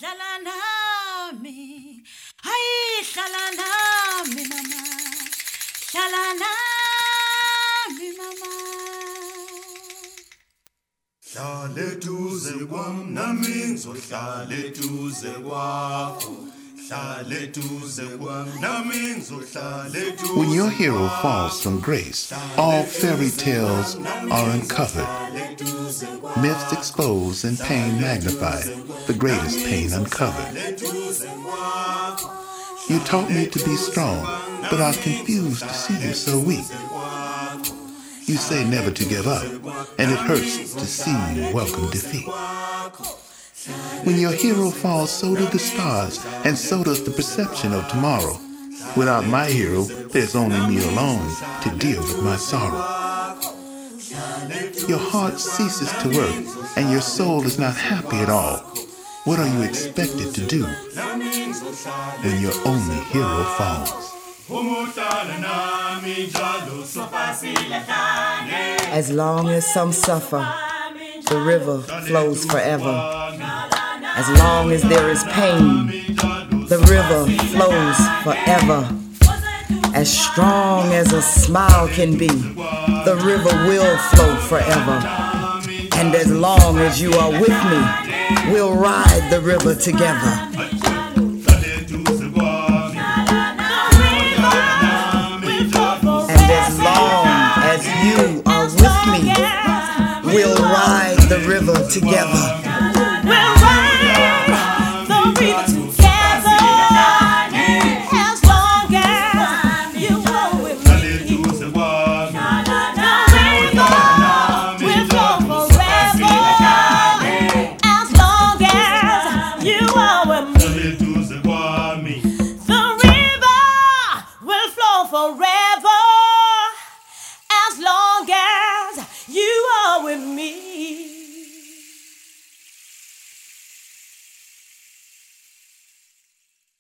hlala nami, hayi hlala nami mama, hlala nami mama. Hlale duze kwami nami ngizohlala eduze kwakho. When your hero falls from grace, all fairy tales are uncovered. Myths exposed and pain magnified, the greatest pain uncovered. You taught me to be strong, but I'm confused to see you so weak. You say never to give up, and it hurts to see you welcome defeat. When your hero falls, so do the stars, and so does the perception of tomorrow. Without my hero, there's only me alone to deal with my sorrow. Your heart ceases to work, and your soul is not happy at all. What are you expected to do when your only hero falls? As long as some suffer, the river flows forever. As long as there is pain, the river flows forever. As strong as a smile can be, the river will flow forever. And as long as you are with me, we'll ride the river together. And as long as you are with me, we'll ride the river together.